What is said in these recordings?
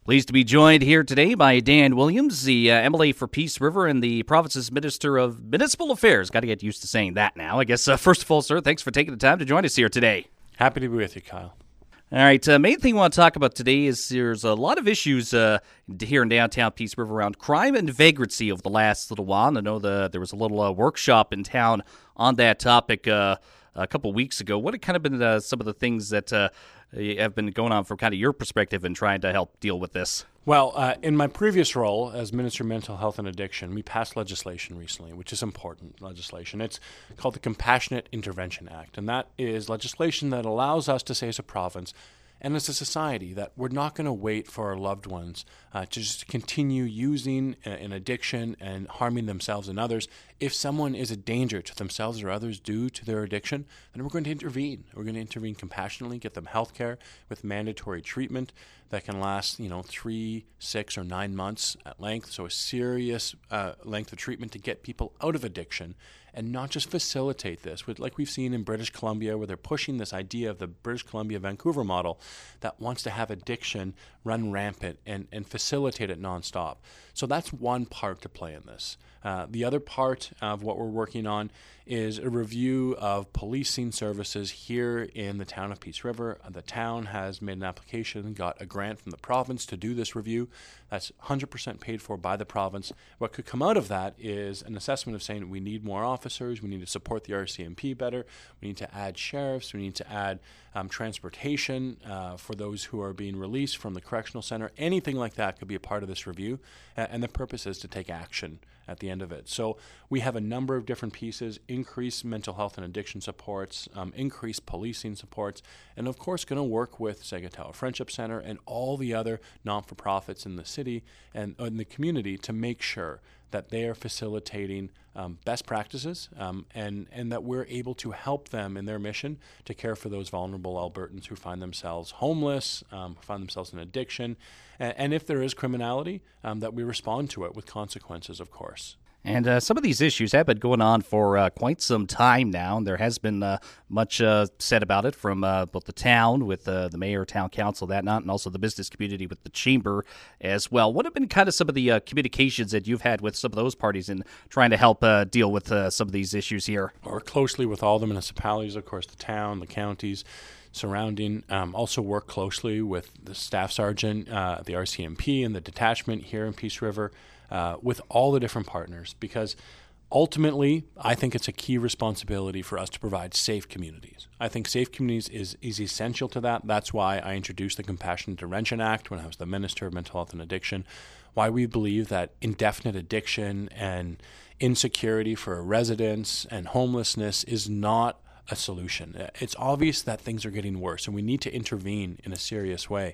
Pleased to be joined here today by Dan Williams, the MLA for Peace River and the province's Minister of Municipal Affairs. Got to get used to saying that now. I guess, first of all, sir, thanks for taking the time to join us here today. Happy to be with you, Kyle. All right, main thing we want to talk about today is there's a lot of issues here in downtown Peace River around crime and vagrancy over the last little while. I know there was a little workshop in town on that topic a couple weeks ago. What have kind of been some of the things that have been going on from kind of your perspective in trying to help deal with this? Well, in my previous role as Minister of Mental Health and Addiction, we passed legislation recently, which is important legislation. It's called the Compassionate Intervention Act, and that is legislation that allows us to say as a province and as a society that we're not going to wait for our loved ones to just continue using an addiction and harming themselves and others. If someone is a danger to themselves or others due to their addiction, then we're going to intervene. We're going to intervene compassionately, get them health care with mandatory treatment that can last, 3, 6, or 9 months at length. So a serious length of treatment to get people out of addiction and not just facilitate this, like we've seen in British Columbia, where they're pushing this idea of the British Columbia-Vancouver model that wants to have addiction run rampant and facilitate it nonstop. So that's one part to play in this. The other part of what we're working on is a review of policing services here in the town of Peace River. The town has made an application, got a grant from the province to do this review. That's 100% paid for by the province. What could come out of that is an assessment of saying we need more officers, we need to support the RCMP better, we need to add sheriffs, we need to add transportation for those who are being released from the correctional center. Anything like that could be a part of this review, and the purpose is to take action at the end of it. So we have a number of different pieces: increased mental health and addiction supports, increased policing supports, and of course going to work with Sagatawa Friendship Center and all the other non-for-profits in the city and in the community to make sure that they are facilitating best practices and that we're able to help them in their mission to care for those vulnerable Albertans who find themselves homeless, who find themselves in addiction, and if there is criminality, that we respond to it with consequences, of course. And some of these issues have been going on for quite some time now, and there has been much said about it from both the town with the mayor, town council, and also the business community with the chamber as well. What have been kind of some of the communications that you've had with some of those parties in trying to help deal with some of these issues here? We work closely with all the municipalities, of course, the town, the counties surrounding. Also work closely with the staff sergeant, the RCMP, and the detachment here in Peace River, with all the different partners, because ultimately I think it's a key responsibility for us to provide safe communities. I think safe communities is essential to that. That's why I introduced the Compassionate Intervention Act when I was the Minister of Mental Health and Addiction, why we believe that indefinite addiction and insecurity for residents and homelessness is not a solution. It's obvious that things are getting worse, and we need to intervene in a serious way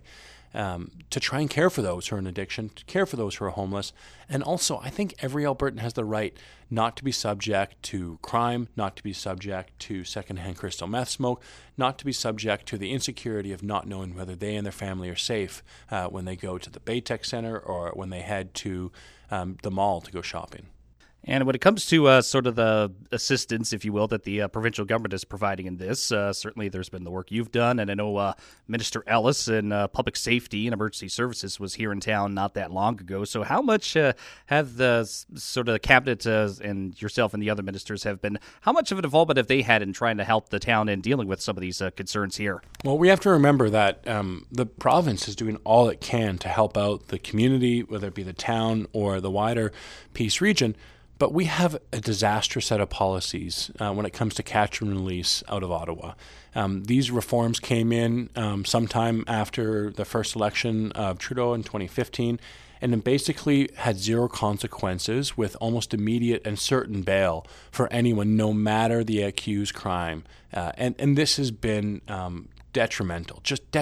to try and care for those who are in addiction, to care for those who are homeless. And also, I think every Albertan has the right not to be subject to crime, not to be subject to secondhand crystal meth smoke, not to be subject to the insecurity of not knowing whether they and their family are safe when they go to the Baytech Center or when they head to the mall to go shopping. And when it comes to sort of the assistance, if you will, that the provincial government is providing in this, certainly there's been the work you've done. And I know Minister Ellis in Public Safety and Emergency Services was here in town not that long ago. So how much have the sort of the cabinet and yourself and the other ministers how much of an involvement have they had in trying to help the town in dealing with some of these concerns here? Well, we have to remember that the province is doing all it can to help out the community, whether it be the town or the wider Peace region. But we have a disastrous set of policies when it comes to catch and release out of Ottawa. These reforms came in sometime after the first election of Trudeau in 2015, and then basically had zero consequences with almost immediate and certain bail for anyone, no matter the accused crime. And this has been detrimental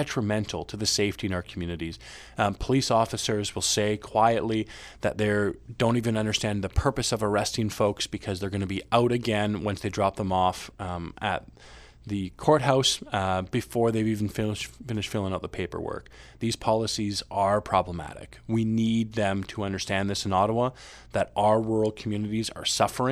to the safety in our communities. Police officers will say quietly that they don't even understand the purpose of arresting folks because they're going to be out again once they drop them off at the courthouse before they've even finished filling out the paperwork. These policies are problematic. We need them to understand this in Ottawa, that our rural communities are suffering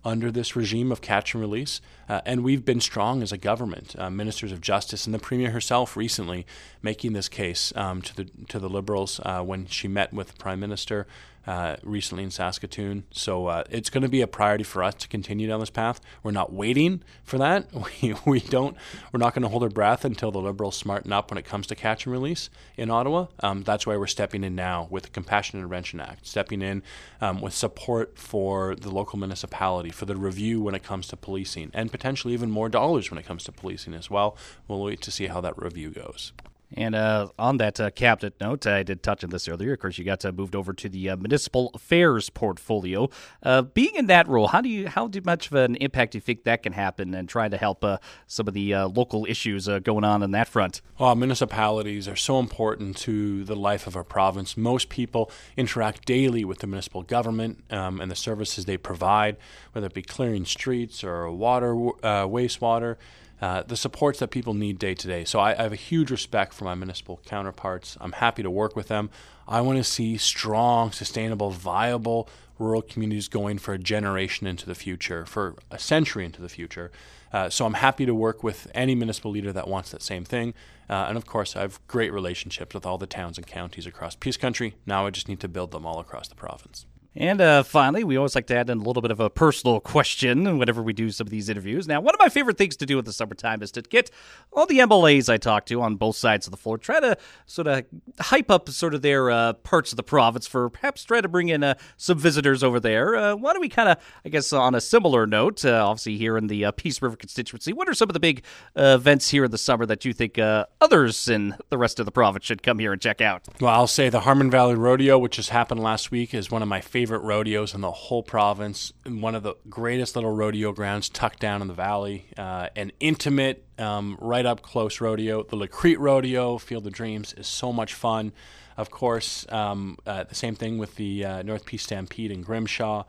under this regime of catch and release. And we've been strong as a government, ministers of justice, and the Premier herself recently making this case to the Liberals when she met with the Prime Minister recently in Saskatoon. So it's going to be a priority for us to continue down this path. We're not waiting for that. We're not going to hold our breath until the Liberals smarten up when it comes to catch and release in Ottawa. That's why we're stepping in now with the Compassionate Intervention Act, stepping in with support for the local municipality, for the review when it comes to policing, and potentially even more dollars when it comes to policing as well. We'll wait to see how that review goes. And on that cabinet note, I did touch on this earlier. Of course, you got moved over to the municipal affairs portfolio. Being in that role, how much of an impact do you think that can happen and trying to help some of the local issues going on that front? Well, municipalities are so important to the life of our province. Most people interact daily with the municipal government and the services they provide, whether it be clearing streets or water, wastewater. The supports that people need day to day. So I have a huge respect for my municipal counterparts. I'm happy to work with them. I want to see strong, sustainable, viable rural communities going for a generation into the future, for a century into the future. So I'm happy to work with any municipal leader that wants that same thing. And of course, I have great relationships with all the towns and counties across Peace Country. Now I just need to build them all across the province. And finally, we always like to add in a little bit of a personal question whenever we do some of these interviews. Now, one of my favorite things to do in the summertime is to get all the MLAs I talk to on both sides of the floor, try to sort of hype up sort of their parts of the province for perhaps try to bring in some visitors over there. Why don't we kind of, I guess, on a similar note, obviously here in the Peace River constituency, what are some of the big events here in the summer that you think others in the rest of the province should come here and check out? Well, I'll say the Harmon Valley Rodeo, which just happened last week, is one of my favorite rodeos in the whole province, and one of the greatest little rodeo grounds tucked down in the valley. An intimate, right up close rodeo. The Lacrete Rodeo, Field of Dreams, is so much fun. Of course, the same thing with the North Peace Stampede in Grimshaw.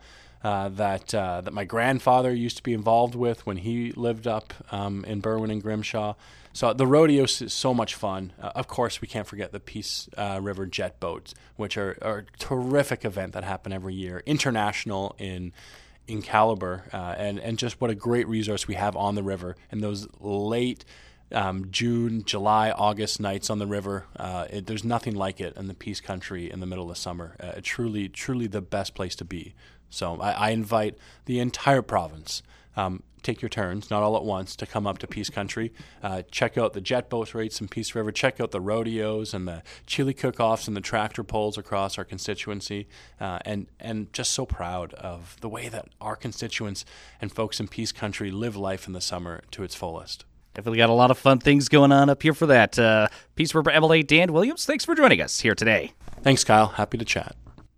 That my grandfather used to be involved with when he lived up in Berwyn and Grimshaw. So the rodeo is so much fun. Of course, we can't forget the Peace River jet boats, which are a terrific event that happen every year, international in caliber, and just what a great resource we have on the river. And those late June, July, August nights on the river, there's nothing like it in the Peace Country in the middle of summer. Truly, truly the best place to be. So I invite the entire province, take your turns, not all at once, to come up to Peace Country. Check out the jet boat races in Peace River. Check out the rodeos and the chili cook-offs and the tractor pulls across our constituency. And just so proud of the way that our constituents and folks in Peace Country live life in the summer to its fullest. Definitely got a lot of fun things going on up here for that. Peace River MLA Dan Williams, thanks for joining us here today. Thanks, Kyle. Happy to chat.